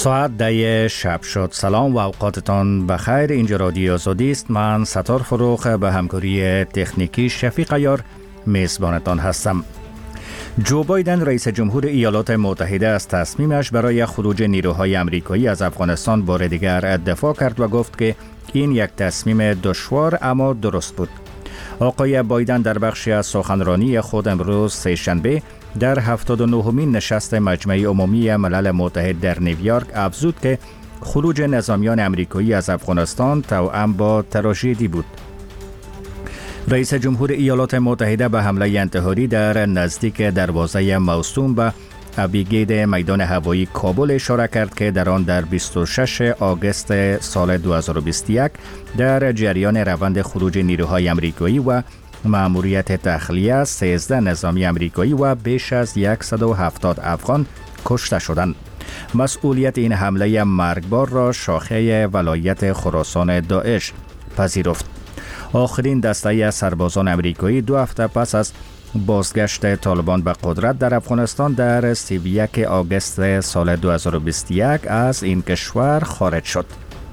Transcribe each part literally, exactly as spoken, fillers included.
ساعت ده شب شد. سلام و اوقاتتان بخیر. اینجا رادیو آزادی است. من ستار فروخ به همکاری تکنیکی شفیق عیار میزبانتان هستم. جو بایدن رئیس جمهور ایالات متحده از تصمیمش برای خروج نیروهای آمریکایی از افغانستان بار دیگر دفاع کرد و گفت که این یک تصمیم دشوار اما درست بود. آقای بایدن در بخشی از سخنرانی خود امروز سه‌شنبه در هفتاد و نهمین نشست مجمع عمومی ملل متحد در نیویورک افزود که خروج نظامیان آمریکایی از افغانستان توأم با تراژدی بود. رئیس جمهور ایالات متحده به حمله انتحاری در نزدیک دروازه موسوم به ابیگید میدان هوایی کابل اشاره کرد که در آن در بیست و ششم آگوست سال دو هزار و بیست و یک در جریان روند خروج نیروهای آمریکایی و مأموریت تخلیه سیزده نظامی آمریکایی و بیش از صد و هفتاد افغان کشته شدند. مسئولیت این حمله مرگبار را شاخه ولایت خراسان داعش پذیرفت. آخرین دسته از سربازان آمریکایی دو هفته پس از بازگشت طالبان به قدرت در افغانستان در سی و یک آگوست سال دو هزار و بیست و یک از این کشور خارج شد.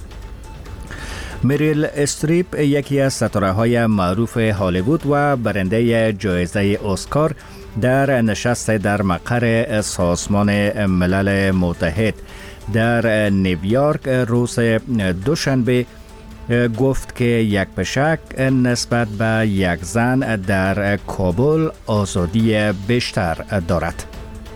مریل استریپ یکی از ستاره‌های معروف هالیوود و برنده جایزه اسکار در نشست در مقر سازمان ملل متحد در نیویورک روز دوشنبه گفت که یک پشک نسبت به یک زن در کابل آزادی بیشتر دارد.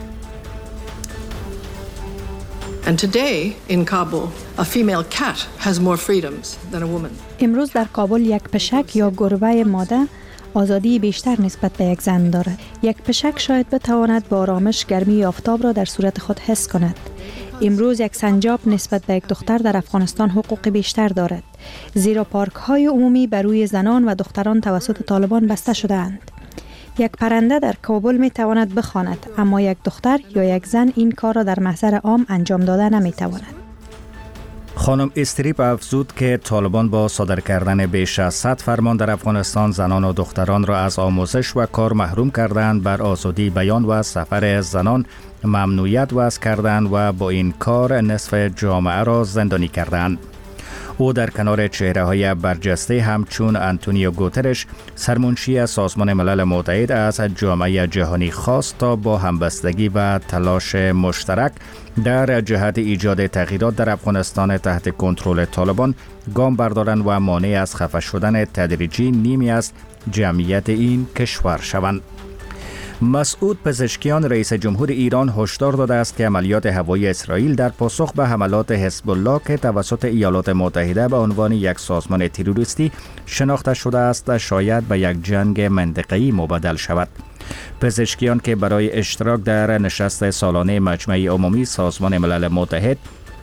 And today in Kabul, a female cat has more freedoms than a woman. امروز در کابل یک پشک یا گربه ماده آزادی بیشتر نسبت به یک زن دارد. یک پشک شاید بتواند با آرامش گرمی آفتاب را در صورت خود حس کند. امروز یک سنجاب نسبت به یک دختر در افغانستان حقوق بیشتر دارد، زیرا پارک های عمومی بر روی زنان و دختران توسط طالبان بسته شده اند. یک پرنده در کابل می تواند بخواند، اما یک دختر یا یک زن این کار را در محضر عام انجام داده نمی تواند. خانم استریپ افزود که طالبان با صادر کردن بیش از صد فرمان در افغانستان زنان و دختران را از آموزش و کار محروم کردند، بر آزادی بیان و سفر زنان ممنوعیت وضع کردند و با این کار نصف جامعه را زندانی کردند. او در کنار چهره‌های برجسته همچون آنتونیو گوترش سرمنشی سازمان ملل متحد از جامعه جهانی خواست تا با همبستگی و تلاش مشترک در جهت ایجاد تغییرات در افغانستان تحت کنترل طالبان گام بردارند و مانع از خفه شدن تدریجی نیمی از جمعیت این کشور شوند. مسعود پزشکیان رئیس جمهور ایران هشدار داده است که عملیات هوایی اسرائیل در پاسخ به حملات حزب الله که توسط ایالات متحده به عنوان یک سازمان تروریستی شناخته شده است شاید به یک جنگ منطقه‌ای مبدل شود. پزشکیان که برای اشتراک در نشست سالانه مجمع عمومی سازمان ملل متحد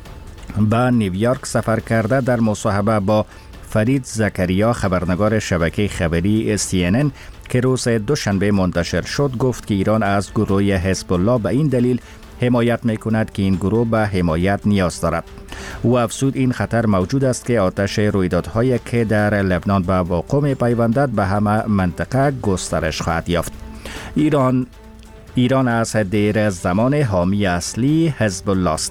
به نیویورک سفر کرده در مصاحبه با فرید زکریا خبرنگار شبکه خبری سی ان ان که روز دوشنبه منتشر شد گفت که ایران از گروه حزب الله به این دلیل حمایت می‌کند که این گروه به حمایت نیاز دارد. او افزود این خطر موجود است که آتش رویدادهایی که در لبنان به وقوع می‌پیوندد به همه منطقه گسترش خواهد یافت. ایران ایران از دیر زمان حامی اصلی حزب الله است.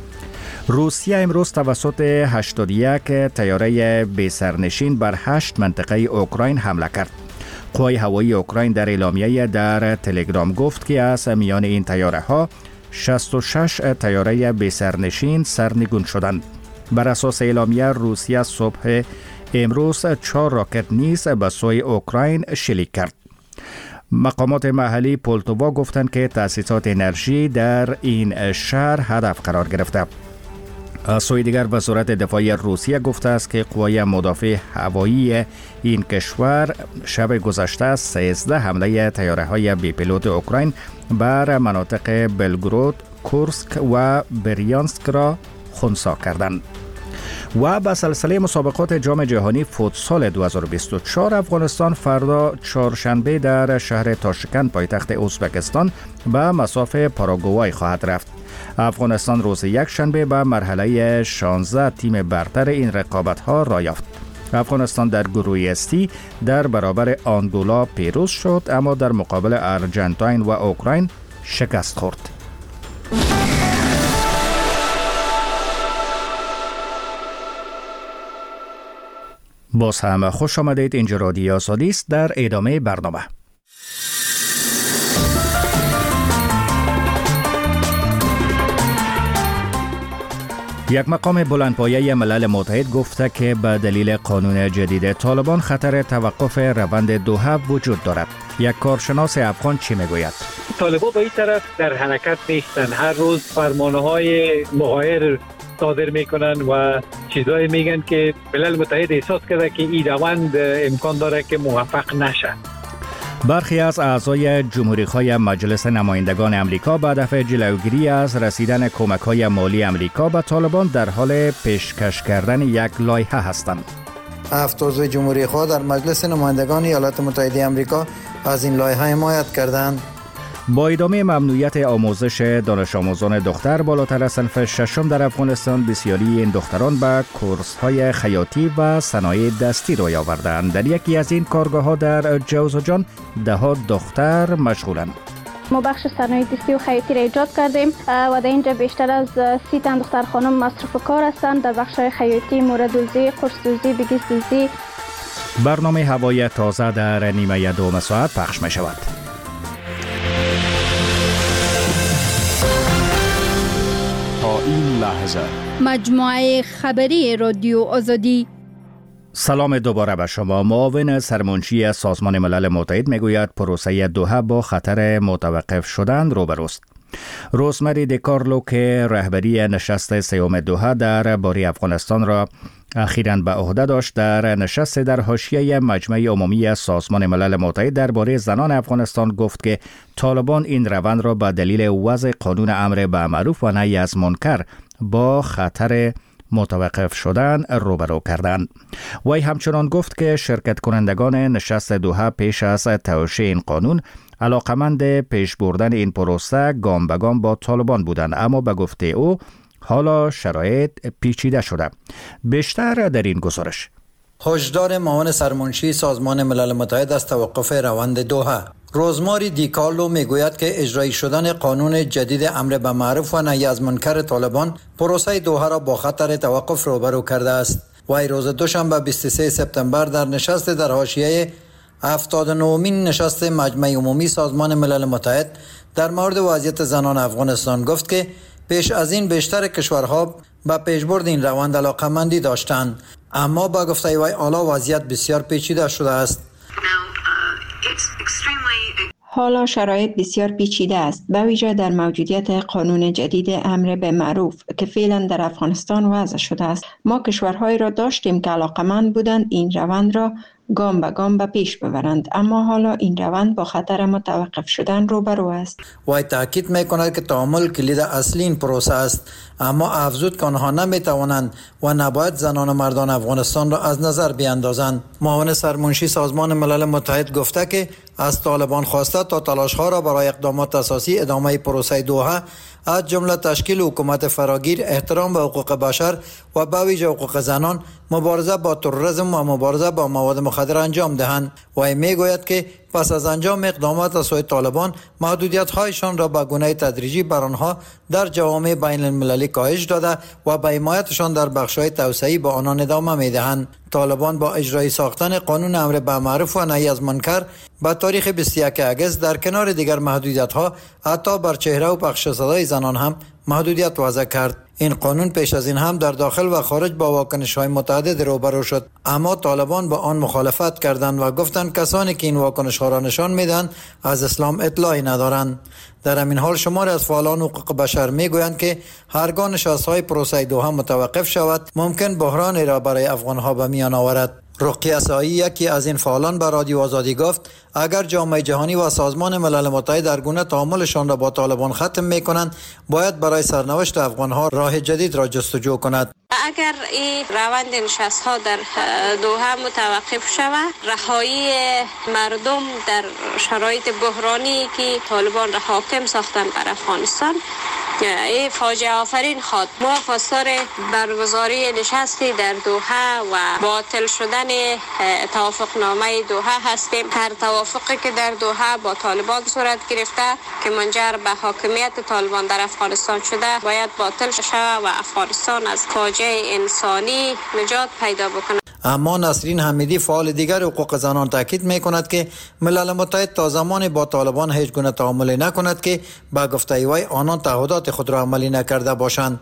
روسیه امروز توسط هشتاد و یک طیاره بی‌سرنشین بر هشت منطقه اوکراین حمله کرد. قوای هوایی اوکراین در اعلامیه در تلگرام گفت که از میان این طیاره ها شصت و شش طیاره بی‌سرنشین سرنگون شدند. بر اساس اعلامیه روسیه صبح امروز چهار راکت نیز به سوی اوکراین شلیک کرد. مقامات محلی پولتووا گفتند که تأسیسات انرژی در این شهر هدف قرار گرفته. از سوی دیگر وزارت دفاع روسیه گفته است که قوای مدافع هوایی این کشور شب گذشته سیزده حمله طیاره‌های بی پیلوت اوکراین بر مناطق بلگراد، کورسک و بریانسک را خنثی کردند. و به سلسله مسابقات جام جهانی فوتسال دو هزار و بیست و چهار افغانستان فردا چهارشنبه در شهر تاشکند پایتخت ازبکستان به مصاف پاراگوای خواهد رفت. افغانستان روز یک شنبه به مرحله شانزده تیم برتر این رقابت‌ها را یافت. افغانستان در گروه سی در برابر آنگولا پیروز شد، اما در مقابل ارجنتاین و اوکراین شکست خورد. باز هم خوش آمدید. اینجا رادیو آزادی است. در ادامه برنامه یک مقام بلندپایه ملل متحد گفته که به دلیل قانون جدید طالبان خطر توقف روند دوحه وجود دارد. یک کارشناس افغان چی میگوید؟ طالبان به این طرف در حرکت نیستن. هر روز فرمانهای مغایر صادر میکنن و چیزایی میگن که ملل متحد احساس کرده که این روند امکان داره که موفق نشه. برخی از اعضای جمهوری‌خواه مجلس نمایندگان امریکا به هدف جلوگیری از رسیدن کمک‌های مالی امریکا به طالبان در حال پیشکش کردن یک لایحه هستند. هفت عضو جمهوری‌خواه در مجلس نمایندگان ایالات متحده امریکا از این لایحه حمایت کردند. با ادامه ممنوعیت آموزش دانش آموزان دختر بالاتر از صنف ششم در افغانستان، بسیاری این دختران به کورس‌های خیاطی و صنایع دستی روی آوردند. در یکی از این کارگاه‌ها در جوزجان ده ها دختر مشغولند. ما بخش صنایع دستی و خیاطی را ایجاد کردیم و در اینجا بیشتر از سی تن دختر خانم مصروف کار هستند در بخش خیاطی، موردوزی، قرص‌دوزی، بگیس‌دوزی. برنامه هوای تازه در نیمه دوم ساعت پخش می شود. تا این لحظه مجموعه خبری رادیو آزادی. سلام دوباره به شما. معاون سرمنشی سازمان ملل متحد میگوید پروسه دوحه با خطر متوقف شدن روبروست. روزمری دیکارلو که رهبری نشست سوم دوحه در باره افغانستان را اخیراً به عهده داشت، در نشست در حاشیه مجمع عمومی سازمان ملل متحد درباره زنان افغانستان گفت که طالبان این روند را به دلیل وضع قانون امر به معروف و نهی از منکر با خطر متوقف شدن روبرو کردند. وی همچنان گفت که شرکت کنندگان نشست دوحه پیش از توشیح این قانون علاقمند پیش بردن این پروسه گام به گام با طالبان بودند، اما به گفته او حالا شرایط پیچیده شده. بیشتر در این گزارش. هشدار معاون سرمنشی سازمان ملل متحد از توقف روند دوحه. روزماری دیکارلو میگوید که اجرایی شدن قانون جدید امر به معروف و نهی از منکر طالبان پروسه دوحه را با خطر توقف روبرو کرده است. وی روز دوشنبه بیست و سوم سپتامبر در نشست در حاشیه هفتاد و نهمین نشست مجمع عمومی سازمان ملل متحد در مورد وضعیت زنان افغانستان گفت که پیش از این بیشتر کشورها به پیشبرد این روند علاقمندی داشتند، اما با گفته وی حالا وضعیت بسیار پیچیده شده است. حالا شرایط بسیار پیچیده است، به ویژه در موجودیت قانون جدید امر به معروف که فعلا در افغانستان وضع شده است. ما کشورهایی را داشتیم که علاقمند بودند این روند را گام به گام به پیش ببرند، اما حالا این روند با خطر متوقف شدن روبرو است. وی تاکید میکند که تعامل کلید اصلی این پروسه است، اما افزود که آنها نمیتوانند و نباید زنان و مردان افغانستان را از نظر بیاندازند. معاون سرمنشی سازمان ملل متحد گفته که از طالبان خواسته تا تلاش‌ها را برای اقدامات اساسی ادامه پروسه دوحه از جمله تشکیل حکومت فراگیر، احترام به حقوق بشر و به ویژه حقوق زنان، مبارزه با تروریسم و مبارزه با مواد مخدر انجام دهند. و میگوید که پس از انجام اقدامات از سوی طالبان محدودیت‌هایشان را به گونه تدریجی بر آنها در جوامع بین المللی کاهش داده و به حمایتشان در بخش‌های توسعه‌ای با آنان ادامه می‌دهند. طالبان با اجرای ساختن قانون امر به معروف و نهی از منکر با تاریخ بیست و یکم اگست در کنار دیگر محدودیت‌ها حتی بر چهره و پخش صدای زنان هم محدودیت وضع کرد. این قانون پیش از این هم در داخل و خارج با واکنش‌های متعدد روبرو شد، اما طالبان با آن مخالفت کردند و گفتند کسانی که این واکنش‌ها را نشان میدن از اسلام اطلاعی ندارند. در همین حال شماری از فعالان حقوق بشر میگویند که هرگاه نشست‌های پروسه دوحه متوقف شود ممکن بحرانی را برای افغان‌ها به میان آورد. رقیه سایی یکی از این فعالان به رادیو آزادی گفت اگر جامعه جهانی و سازمان ملل متحد در گونه تعاملشان را با طالبان ختم میکنند، باید برای سرنوشت افغانها راه جدید را جستجو کند. اگر این روند نشست ها در دوحه متوقف شود، رهایی مردم در شرایط بحرانی که طالبان را حاکم ساختن بر افغانستان این فاجعه آفرین خواهد. ما خواستار برگزاری نشستی در دوحه و باطل شدن توافقنامه دوحه هستیم. هر توافقی که در دوحه با طالبان صورت گرفته که منجر به حاکمیت طالبان در افغانستان شده باید باطل شود و افغانستان از فاجعه انسانی نجات پیدا بکنه. اما نسرین حمیدی فعال دیگر حقوق زنان تاکید میکند که ملل متحد تا زمان با طالبان هیچ گونه تعامل نکند که با گفته وی آنان تعهدات خود را عملی نکرده باشند.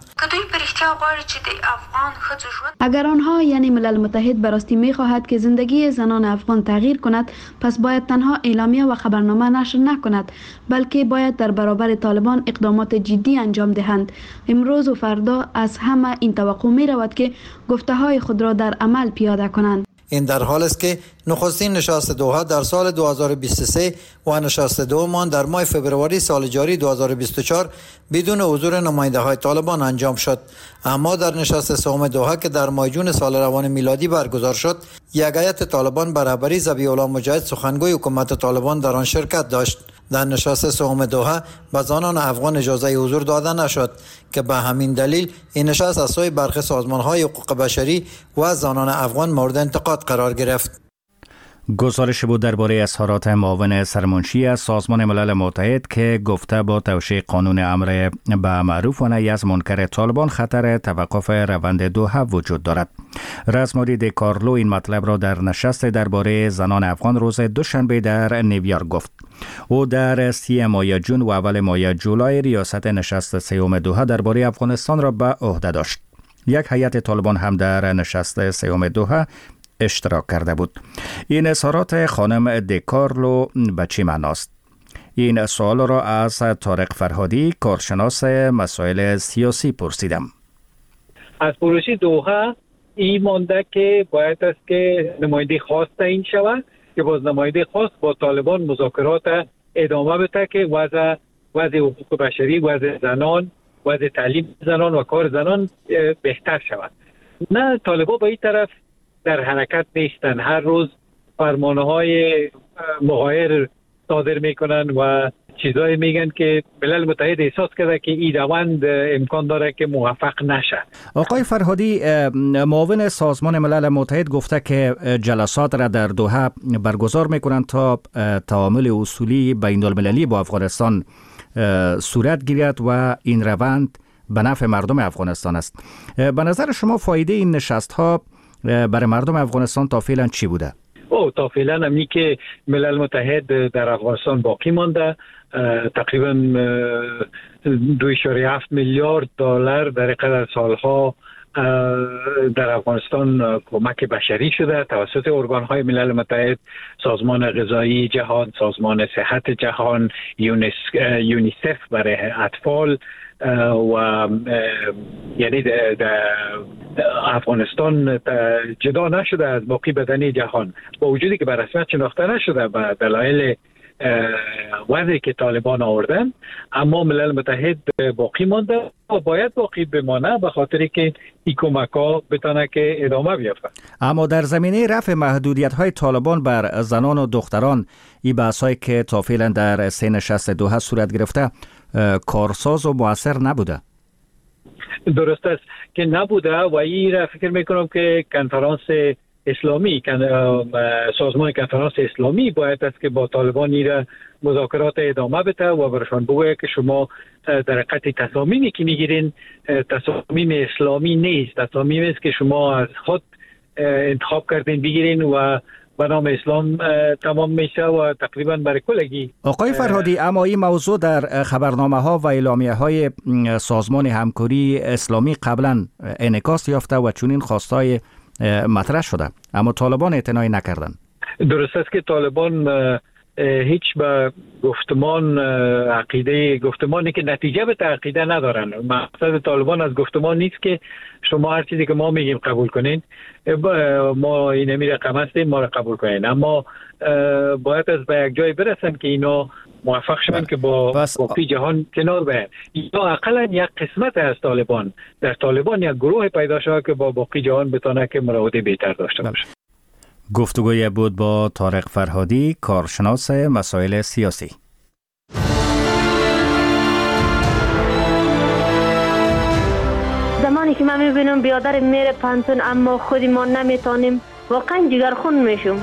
اگر آنها یعنی ملل متحد براستی میخواهد که زندگی زنان افغان تغییر کند، پس باید تنها اعلامیه و خبرنامه نشر نکند، بلکه باید در برابر طالبان اقدامات جدی انجام دهند. امروز و فردا از همه این توقع می رود که گفته های خود را در عمل پیاده کنند. این در حال است که نخستین نشست دوحه در سال دو هزار و بیست و سه و نشست دوم در ماه فوریه سال جاری دو هزار و بیست و چهار بدون حضور نماینده های طالبان انجام شد. اما در نشست سوم دوحه که در ماه جون سال روان میلادی برگزار شد، یک هیئت طالبان به رهبری ذبیح الله مجاهد سخنگوی حکومت طالبان در آن شرکت داشت. در نشست سوم دوحه به زنان افغان اجازه حضور داده نشد که به همین دلیل این نشست از سوی برخی سازمان‌های حقوق بشری و زنان افغان مورد انتقاد قرار گرفت. گزارش بود درباره اظهارات معاون سرمنشی از سازمان ملل متحد که گفته با توشیح قانون امر به معروف و نهی از منکر طالبان خطر توقف روند دوحه وجود دارد. رئیس دی کارلو این مطلب را در نشست درباره زنان افغان روز دوشنبه در نیویورک گفت. او در سی ماه جون و اول ماه جولای ریاست نشست سوم دوحه درباره افغانستان را به عهده داشت. یک هیئت طالبان هم در نشست سوم دوحه اشتراک کرده بود. این اظهارات خانم دی کارلو به چی معناست؟ این سوال را از طارق فرهادی، کارشناس مسائل سیاسی پرسیدم. از پروسه دوحه این مانده که باید است که نماینده خاص تعیین شود که باز نماینده خاص با طالبان مذاکرات ادامه بده که وضع وضع حقوق بشری، وضع زنان، وضع تعلیم زنان و کار زنان بهتر شود. نه، طالبان با این طرف در حرکت نیستن. هر روز فرمانهای مغایر صادر میکنن و چیزایی میگن که ملل متحد احساس کرده که این روند امکان داره که موفق نشه. آقای فرهادی، معاون سازمان ملل متحد گفته که جلسات را در دوحه برگزار میکنن تا تعامل اصولی بین المللی با افغانستان صورت گیرد و این روند به نفع مردم افغانستان است. به نظر شما فایده این نشست ها برای مردم افغانستان تا فعلا چی بوده؟ او تا فعلا همینی که ملل متحد در افغانستان باقی مانده، تقریبا دو اشاره هفت میلیارد دلار در قدر سالها در افغانستان کمک بشری شده توسط ارگان‌های ملل متحد، سازمان غذایی جهان، سازمان صحت جهان، یونیسف برای اطفال و یعنی در افغانستان جدا نشده از باقی بدنی جهان، با وجودی که به رسمیت شناخته نشده به دلایل وضعی که طالبان آوردن، اما ملل متحد باقی مانده و باید باقی بمانه به خاطری که این کمک ها بتانه که ادامه بیافته. اما در زمینه رفع محدودیت های طالبان بر زنان و دختران، این بحث هایی که تا فعلا در سه نشست دوحه صورت گرفته کارساز و مؤثر نبوده. درست است که نبوده و این را فکر میکنم که کنفرانس اسلامی، سازمان کنفرانس اسلامی باید است که با طالبان را مذاکرات ادامه بده و برشان بگوید که شما در حقیقت تصامیمی که میگیرین تصامیم اسلامی نیست، تصامیمی است که شما از خود انتخاب کردین بگیرین و به نام اسلام تمام میشه و تقریبا برای کلگی. آقای فرهادی، اما این موضوع در خبرنامه ها و اعلامیه های سازمان همکاری اسلامی قبلا انعکاس یافته و چنین خواستای مطرح شده، اما طالبان اعتنایی نکردن. درست است که طالبان هیچ به گفتمان عقیده گفتمانی که نتیجه به عقیده ندارن. مقصد طالبان از گفتمان نیست که شما هر چیزی که ما میگیم قبول کنین، ما این امی رقم هستیم ما را قبول کنین، اما باید از به یک جای برسن که اینا موفق شدن که با باقی جهان کنار بیان. یا اقلا یک قسمت از طالبان در طالبان یک گروه پیدا شده که با باقی جهان بتونه که مراوده بهتر داشته باشه. گفتگوی بود با طارق فرهادی، کارشناس مسائل سیاسی. زمانی که من میبینم بیادر میره پانتون اما خودی ما نمیتونیم، واقعا جگرخون میشم.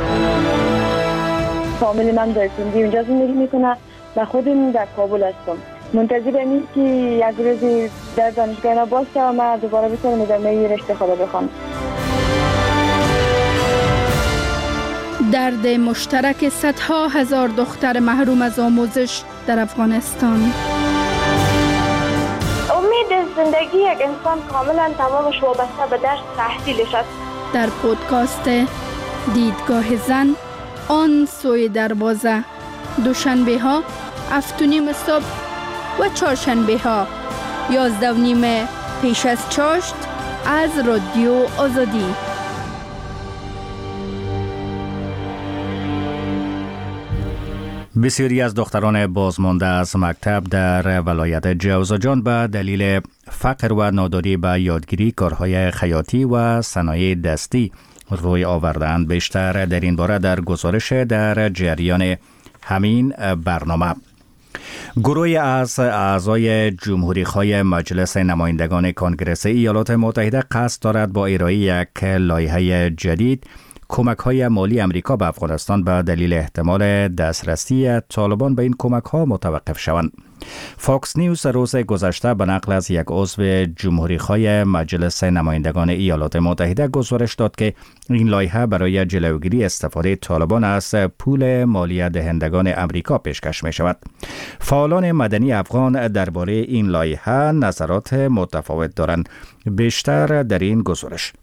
فامیل من در سندی اونجا زندگی میکنه و خودم در کابل هستم. منتظرم این که یک روزی در دانشگاه باشه و من دوباره بتونم ادامه رشته خدا بخوام. درد مشترک صدها هزار دختر محروم از آموزش در افغانستان. امید زندگی یک انسان کاملا تمامش وابسته به درس تحصیلش است. در پودکاست دیدگاه زن آن سوی دروازه، دوشنبه ها هفت و نیم صبح و چهارشنبه ها یازده و نیم پیش از چاشت از رادیو آزادی. بسیاری از دختران بازمانده از مکتب در ولایت جوزجان به دلیل فقر و ناداری به یادگیری کارهای خیاطی و صنایع دستی روی آوردند. بیشتر در این باره در گزارش در جریان همین برنامه. گروهی از اعضای جمهوریخواه مجلس نمایندگان کنگره ایالات متحده قصد دارد با ارائه یک لایحه جدید کمک‌های مالی امریکا به افغانستان به دلیل احتمال دسترسی طالبان به این کمک‌ها متوقف شوند. فاکس نیوز روز گذشته به نقل از یک عضو جمهوریخواه مجلس نمایندگان ایالات متحده گزارش داد که این لایحه برای جلوگیری استفاده طالبان از پول مالی دهندگان امریکا پیشکش می شود. فعالان مدنی افغان درباره این لایحه نظرات متفاوت دارند. بیشتر در این گزارش.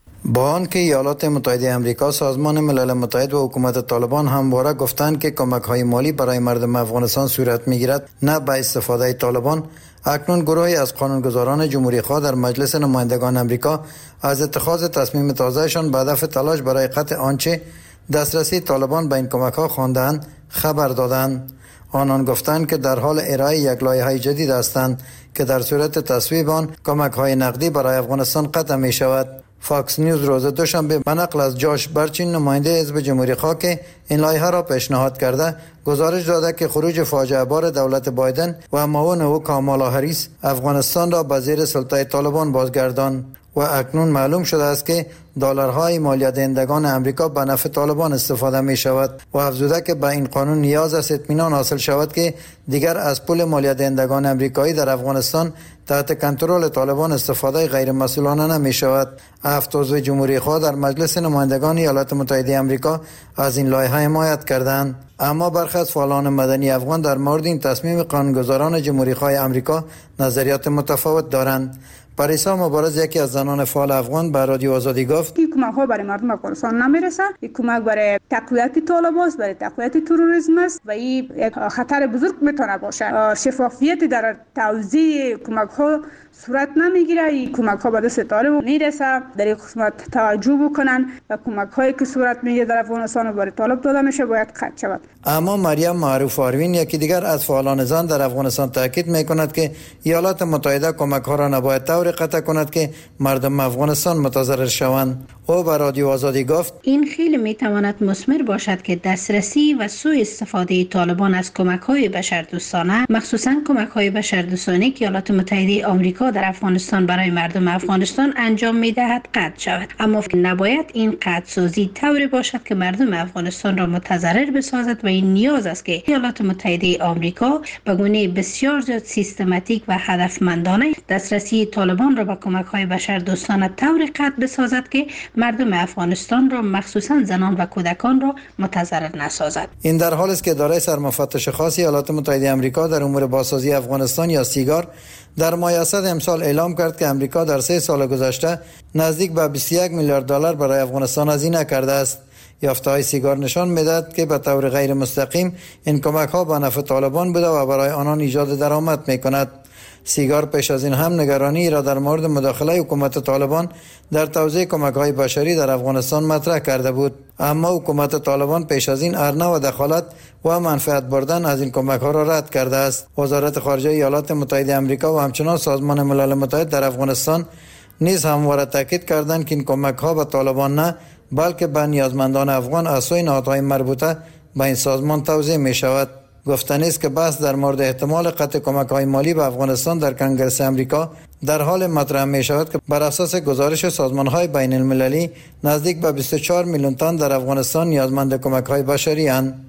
با آنکه ایالات متحده آمریکا، سازمان ملل متحد و حکومت طالبان همواره گفتند که کمک‌های مالی برای مردم افغانستان صورت می‌گیرد نه به استفاده طالبان، اکنون گروهی از قانونگذاران جمهوریخواه در مجلس نمایندگان آمریکا از اتخاذ تصمیم تازهشان به هدف تلاش برای قطع آنچه دسترسی طالبان به این کمک‌ها خواندند خبر دادند. آنان گفتند که در حال ارائه یک لایحه جدید هستند که در صورت تصویب آن کمک‌های نقدی برای افغانستان قطع می‌شود. فاکس نیوز روز دوشنبه به نقل از جاش برچین، نماینده حزب جمهوریخواه که این لایحه را پیشنهاد کرده، گزارش داده که خروج فاجعه بار دولت بایدن و معاون او کامالا هریس افغانستان را به زیر سلطه طالبان بازگرداند و اکنون معلوم شده است که دلارهای مالیات دهندگان امریکا به نفع طالبان استفاده می شود و افزوده که به این قانون نیاز است اطمینان حاصل شود که دیگر از پول مالیات دهندگان امریکایی در افغانستان تحت کنترل طالبان استفاده غیر مسئولانه نمی شود. هفت عضو جمهوریخواه در مجلس نمایندگان ایالات متحده آمریکا از این لایحه حمایت کردند، اما برخی از فعالان مدنی افغان در مورد این تصمیم قانونگذاران جمهوریخواه آمریکا نظریات متفاوت دارند. پریسا مبارز، یکی از زنان فعال افغان، به رادیو آزادی گفت این کمک ها برای مردم افغانستان نمیرسه. این کمک برای تقویت طالبان است، برای تقویت تروریسم است و این یک خطر بزرگ میتونه باشه. شفافیت در توزیع کمک ها صورت نمیگیره. این کمک ها به دست طالبان میرسه. در این قسمت توجه بکنن و کمک هایی که صورت میگیره در افغانستان و برای طالب داده میشه باید قطع شود. اما مریم معروف آروین، یکی دیگر از فعالان زن در افغانستان، تاکید میکند که ایالات متحده کمک ها را نباید طوری قطع کند که مردم افغانستان متضرر شوند. او به رادیو آزادی گفت این خیلی میتواند مثمر باشد که دسترسی و سوء استفاده طالبان از کمک های بشردوستانه، مخصوصا کمک های بشردوستانه که ایالات متحده آمریکا در افغانستان برای مردم افغانستان انجام میدهد قطع شود. اما نباید این قطع سازی طوری باشد که مردم افغانستان را متضرر بسازد و این نیاز است که ایالات متحده آمریکا به گونه بسیار زیاد سیستماتیک و هدفمندانه دسترسی طالبان را به کمک های بشردوستانه طوری قطع بسازد که مردم افغانستان را مخصوصا زنان و کودکان را متضرر نسازد. این در حالی است که اداره سرمفتش خاص ایالات متحده آمریکا در امور بازسازی افغانستان یا سیگار در ماه اسد امسال اعلام کرد که امریکا در سه سال گذشته نزدیک به بیست و یک میلیارد دلار برای افغانستان هزینه کرده است. یافته‌های سیگار نشان می‌دهد که به طور غیر مستقیم این کمک‌ها به نفع طالبان بوده و برای آنان ایجاد درآمد می‌کند. سیگار پیش از این هم نگرانی را در مورد مداخله حکومت طالبان در توزیع کمک‌های بشری در افغانستان مطرح کرده بود، اما حکومت طالبان پیش از این ارنه و دخالت و منفعت بردن از این کمک‌ها را رد کرده است. وزارت خارجه ایالات متحده آمریکا و همچنین سازمان ملل متحد در افغانستان نیز همواره تاکید کردند که این کمک‌ها به طالبان نه بلکه به نیازمندان افغان از سوی نهادهای مربوطه به این سازمان توزیع می شود. گفتنی است که بحث در مورد احتمال قطع کمک‌های مالی به افغانستان در کنگره آمریکا در حال مطرح می شود که بر اساس گزارش سازمان‌های بین المللی نزدیک به بیست و چهار میلیون تن در افغانستان نیازمند کمک‌های بشری اند.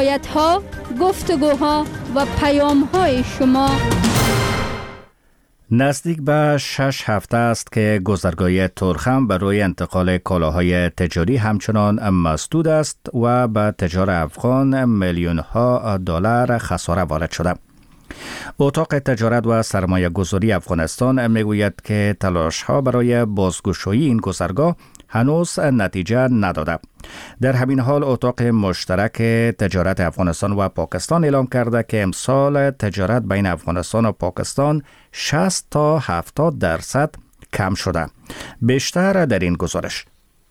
روایت‌ها، گفتگوها و پیام‌های شما. نزدیک به شش هفته است که گذرگاه تورخم برای انتقال کالاهای تجاری همچنان مسدود است و به تجار افغان میلیون ها دلار خساره وارد شده. اتاق تجارت و سرمایه گذاری افغانستان میگوید که تلاش ها برای بازگشایی این گذرگاه هنوز نتیجه نداده. در همین حال اتاق مشترک تجارت افغانستان و پاکستان اعلام کرده که امسال تجارت بین افغانستان و پاکستان شصت تا هفتاد درصد کم شده. بیشتر در این گزارش.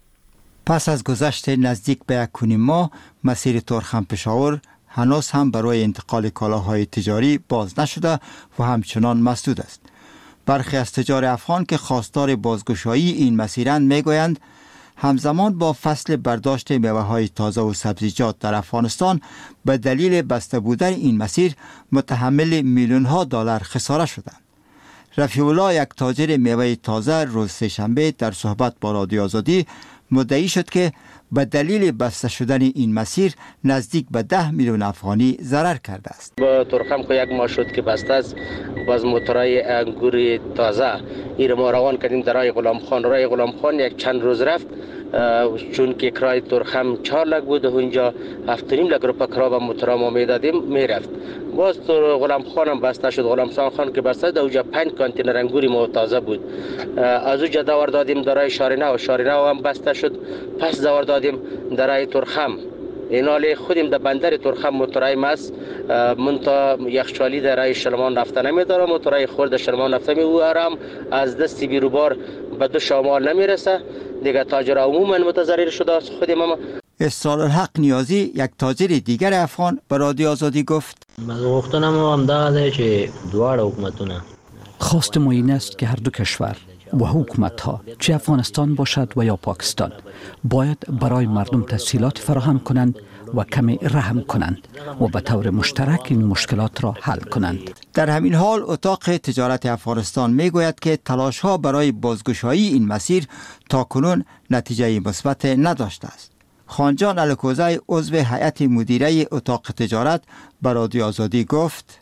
پس از گذشت نزدیک به یک و نیم ماه، مسیر تورخم پشاور هنوز هم برای انتقال کالاهای تجاری باز نشده و همچنان مسدود است. برخی از تجار افغان که خواستار بازگشایی این مسیرند میگویند همزمان با فصل برداشت میوه‌های تازه و سبزیجات در افغانستان به دلیل بسته بودن این مسیر متحمل میلیون ها دلار خساره شدند. رفیع الله، یک تاجر میوه تازه، روز سه‌شنبه در صحبت با رادیو آزادی مدعی شد که به دلیل بسته شدن این مسیر نزدیک به ده میلیون افغانی ضرر کرده است. با تورخم که یک ماه شد که بسته است، باز موترای انگور تازه این ما روان کردیم در راه غلام خان. راه غلام خان یک چند روز رفت، چون که کرای تورخم چهار لک بود و اونجا هفت و نیم لک روپا کرا و موترا ما میدادیم میرفت. باز تو غلام خانم بسته شد. غلام خان که بسته در اونجا پنج کانتینر انگوری ما تازه بود. از اونجا دور دادیم در راه شارینه و شارینه هم بسته شد. پس دور دادیم در راه تورخم. این حال خودیم در بندر تورخم موترای ماست منتا یخچالی در راه شلمان رفته نمیداره. موترای خورد شلمان رفته می او هم از دست بیروبار به دو شمال نمیرسه. دیگه تاجر عموما متضرر شده است. خودم هم اسرار الحق نیازی، یک تاجر دیگر افغان، به رادیو آزادی گفت مغوختنم هم داده که دوار حکومتونه خواست ما این است که هر دو کشور و حکومت ها، چه افغانستان باشد و یا پاکستان، باید برای مردم تسهیلات فراهم کنند و کمی رحم کنند و به طور مشترک این مشکلات را حل کنند. در همین حال اتاق تجارت افغانستان میگوید که تلاش ها برای بازگشایی این مسیر تا کنون نتیجه مثبت نداشته است. خانجان الکوزی، عضو هیئت مدیره اتاق تجارت، به رادیو آزادی گفت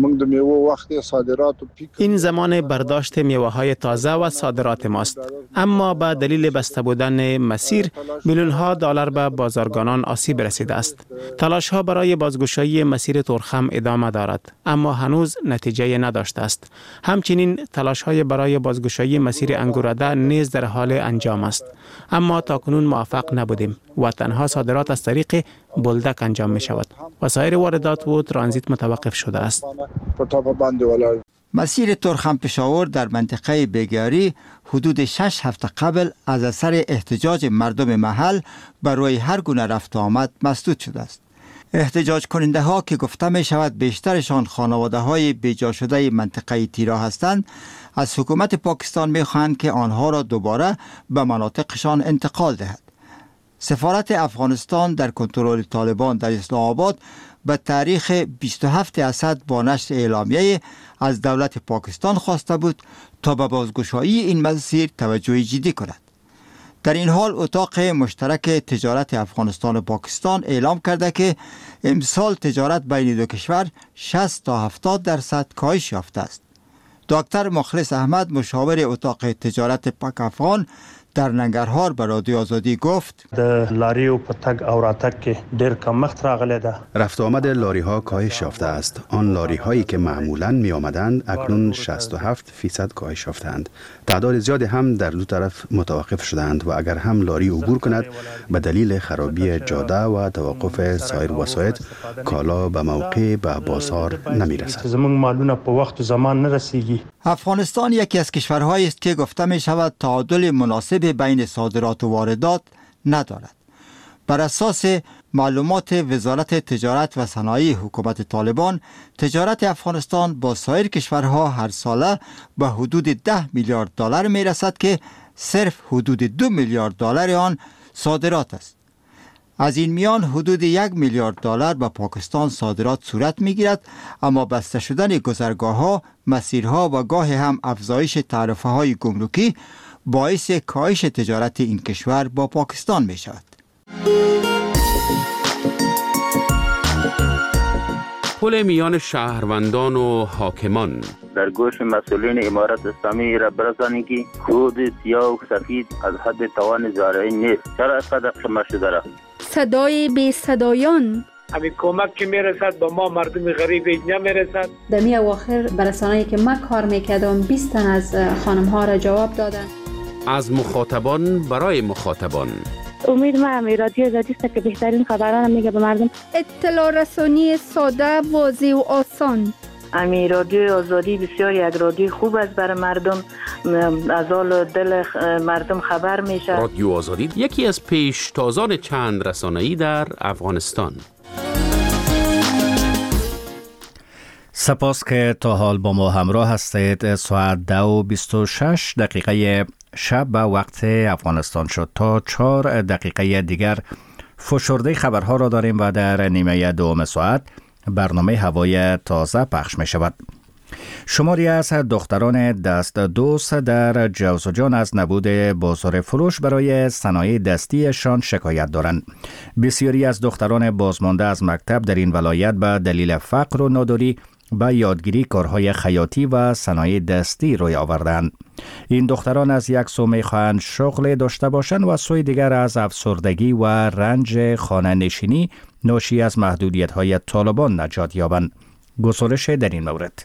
این زمان برداشت میوه های تازه و صادرات ماست، اما با دلیل بسته بودن مسیر میلیون ها دلار به بازرگانان آسیب رسیده است. تلاش ها برای بازگشایی مسیر تورخم ادامه دارد، اما هنوز نتیجه نداشته است. همچنین تلاش های برای بازگشایی مسیر انگورده نیز در حال انجام است، اما تاکنون موفق نبودیم و تنها صادرات از طریق بولدک انجام می شود و سایر واردات و ترانزیت متوقف شده است. مسیر تورخم پشاور در منطقه بگیاری حدود شش هفته قبل از اثر احتجاج مردم محل برای هر گونه رفت و آمد مسدود شده است. احتجاج کننده ها که گفته می شود بیشترشان خانواده های بیجا شده منطقه تیرا هستند، از حکومت پاکستان می خواهند که آنها را دوباره به مناطقشان انتقال دهد. سفارت افغانستان در کنترل طالبان در اسلام آباد به تاریخ بیست و هفتم اسد با نشر اعلامیه از دولت پاکستان خواسته بود تا به بازگشایی این مسیر توجه جدی کند. در این حال اتاق مشترک تجارت افغانستان و پاکستان اعلام کرده که امسال تجارت بین دو کشور شصت تا هفتاد درصد کاهش یافته است. دکتر مخلص احمد، مشاور اتاق تجارت پاک افغان، در ننگرهار به رادیو آزادی گفت د لاری او پتک او راتک کې ډیر کمښت راغلی ده. رفت آمد لاری ها کاهش یافته است. آن لاری هایی که معمولاً می آمدند اکنون شصت و هفت فیصد کاهش یافتند. تعداد زیادی هم در دو طرف متوقف شدند و اگر هم لاری عبور کند به دلیل خرابی جاده و توقف سایر وسایل کالا به موقع به بازار نمی رسد. زمون مالونه په وخت و زمان نرسیږي. افغانستان یکی از کشورهایی است که گفته می شود تعادل مناسب بین صادرات و واردات ندارد. بر اساس معلومات وزارت تجارت و صنایع حکومت طالبان، تجارت افغانستان با سایر کشورها هر ساله به حدود ده میلیارد دلار می رسد که صرف حدود دو میلیارد دلار آن صادرات است. از این میان حدود یک میلیارد دلار به پاکستان صادرات صورت می گیرد، اما بسته شدن گذرگاه ها، مسیرها و گاه هم افزایش تعرفه های گمرکی باعث کاهش تجارت این کشور با پاکستان می شود. پل میان شهروندان و حاکمان در گوش مسئولین امارت اسلامی را برسانید که خود سیاه و سفید از حد توان زارعین نیست. چرا اینقدر خمه شده را؟ صدای بی صدایان. همین کمک که میرسد با ما مردم غریب نمیرسد. در می اواخر برسانه‌ای که من کار میکردم بیست تن از خانم ها را جواب دادن. از مخاطبان برای مخاطبان. امید ما امی رادیو آزادی است که بهترین خبران میگه به مردم. اطلاع رسانی ساده، واضح و آسان. امی رادیو آزادی بسیار یک رادیو خوب است برای مردم، از حال دل مردم خبر میشه. رادیو آزادی یکی از پیشتازان چند رسانه‌ای در افغانستان. سپاس که تا حال با ما همراه هستید. ساعت دو و بیست و شش دقیقه شب به وقت افغانستان شد. تا چهار دقیقه دیگر فشرده خبرها را داریم و در نیمه دوم ساعت برنامه هوای تازه پخش می شود. شماری از دختران دست دوست در جوزجان از نبود بازار فروش برای صنایع دستیشان شکایت دارند. بسیاری از دختران بازمانده از مکتب در این ولایت به دلیل فقر و ناداری به یادگیری کارهای خیاطی و صنایع دستی روی آوردند. این دختران از یک سو می‌خواهند شغل داشته باشند و سوی دیگر از افسردگی و رنج خانه نشینی ناشی از محدودیت‌های طالبان نجات یابند. گزارش در این مورد.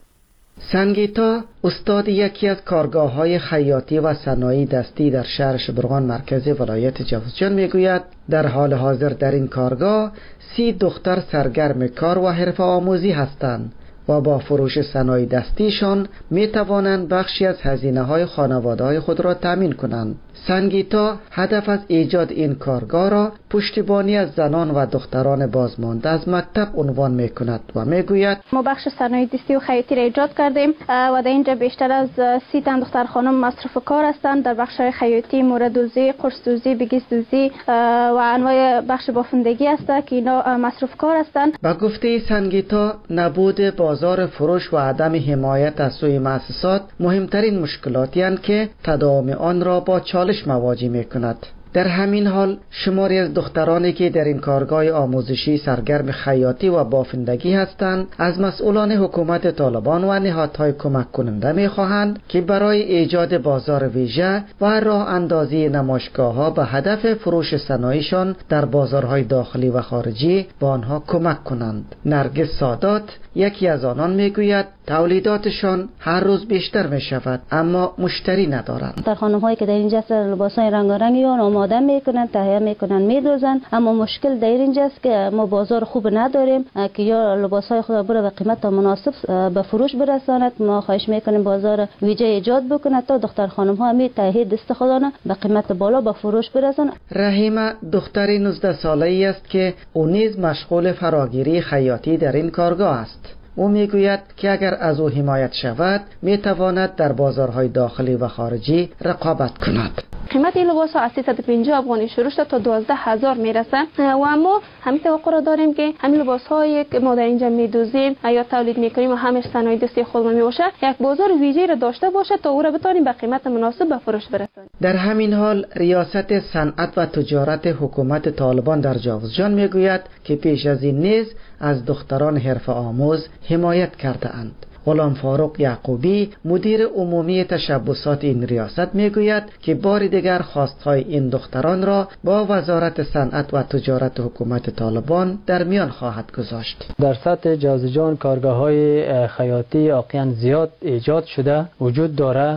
سنگیتا استاد یکی از کارگاه‌های خیاطی و صنایع دستی در شهر شبرغان مرکزی ولایت جوزجان میگوید در حال حاضر در این کارگاه سی دختر سرگرم کار و حرفه آموزی هستند و با فروش صنایع دستیشان می توانند بخشی از هزینه‌های خانواده‌های خود را تامین کنند. سنگیتا هدف از ایجاد این کارگاه را پشتیبانی از زنان و دختران بازمانده از مکتب عنوان می کند و می گوید ما بخش صنایع دستی و خیاطی را ایجاد کردیم و در اینجا بیشتر از سی تن دختر خانم مصرف کار هستند در بخش خیاطی، موردوزی، قرصدوزی، بگیسدوزی و انواع بخش بافندگی است که اینا مصرف کار هستند. با گفته سنگیتا نبود بازار فروش و عدم حمایت از سوی مؤسسات مهمترین مشکلاتی اند که تداوم آن را با چالش مواجه می کند. در همین حال شماری از دخترانی که در این کارگاه آموزشی سرگرم خیاطی و بافندگی هستند از مسئولان حکومت طالبان و نهادهای کمک کننده می خواهند که برای ایجاد بازار ویژه و راه اندازی نمایشگاه ها به هدف فروش صنایعشان در بازارهای داخلی و خارجی به آنها کمک کنند. نرگس سادات یکی از آنان می گوید تولیداتشان هر روز بیشتر می شود اما مشتری ندارند. در خانم هایی که در اینجا لباسای رنگارنگی آماده میکنن، تهیه میکنن، میدوزن، اما مشکل در اینجاست که ما بازار خوب نداریم که یا لباسای خود را به قیمت مناسب به فروش برساند. ما خواهش میکنیم بازار ویژه ایجاد بکنه تا دختر خانم ها می تهیه دست خودانه به قیمت بالا به فروش برسانند. رحیمه دختری نوزده ساله ای است که او نیز مشغول فراگیری خیاطی در این کارگاه است. او میگوید که اگر از او حمایت شود میتواند در بازارهای داخلی و خارجی رقابت کند. قیمت این لباس ها از سیصد و پنجاه افغانی شروع شده تا دوازده هزار میرسه و اما همین توقع را داریم که همین لباس هایی که ما در اینجا میدوزیم یا تولید میکنیم و همش صنایع دستی خودمون میباشه یک بازار ویژه‌ای را داشته باشه تا او را بتونیم به قیمت مناسب به فروش برسانیم. در همین حال ریاست صنعت و تجارت حکومت طالبان در جوزجان میگوید که پیش از این نیز از دختران حرفه آموز حمایت کرده اند. غلام فاروق یعقوبی مدیر عمومی تشبسات این ریاست میگوید که بار دیگر خواستهای این دختران را با وزارت صنعت و تجارت حکومت طالبان در میان خواهد گذاشت. در سطح جوزجان کارگاه‌های خیاطی واقعا زیاد ایجاد شده وجود داره.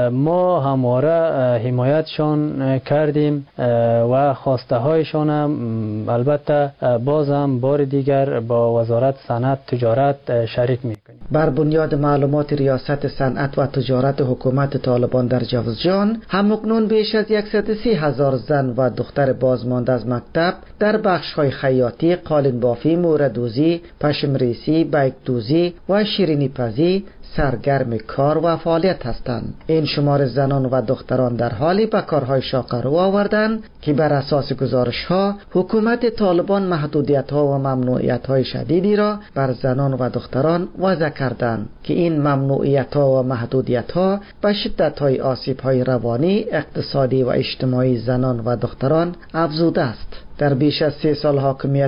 ما همواره حمایتشان کردیم و خواسته هایشان البته بازم بار دیگر با وزارت صنعت تجارت شریک میکنیم. بر بنیاد معلومات ریاست صنعت و تجارت حکومت طالبان در جوزجان همکنون بیش از صد و سی هزار زن و دختر بازمانده از مکتب در بخش‌های خیاطی، قالین بافی، موردوزی، پشمریسی، بیکدوزی و شیرینی پزی سرگرم کار و فعالیت هستند. این شمار زنان و دختران در حالی به کارهای شاق رو آوردند که بر اساس گزارش‌ها حکومت طالبان محدودیت‌ها و ممنوعیت‌های شدیدی را بر زنان و دختران وضع کردند که این ممنوعیت‌ها و محدودیت‌ها به شدت‌های آسیب‌های روانی، اقتصادی و اجتماعی زنان و دختران افزوده است. در بیش از سه سال حاکمیت